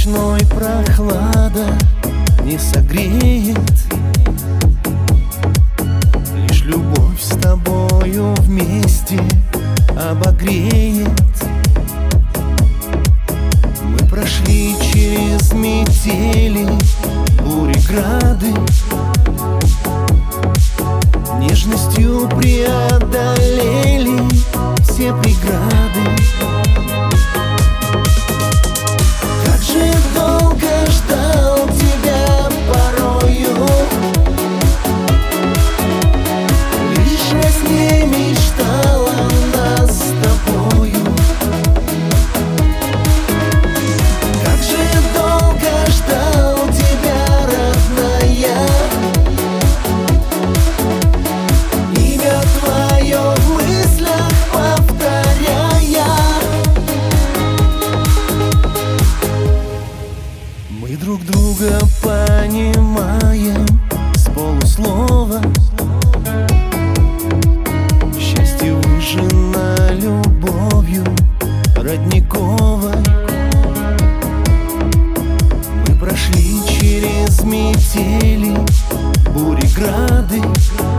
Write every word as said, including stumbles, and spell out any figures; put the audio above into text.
ночной прохлада не согреет, лишь любовь с тобою вместе обогреет. Мы прошли через метели, бури, грады, нежностью преодолели все преграды. Как же долго ждал тебя порою, лишь во сне мечтал о нас с тобою. Как же долго ждал тебя, родная, имя твое в мыслях повторяя. Мы друг друга понимаем с полуслова. Счастье выжжено любовью родниковой. Мы прошли через метели, бури, грады,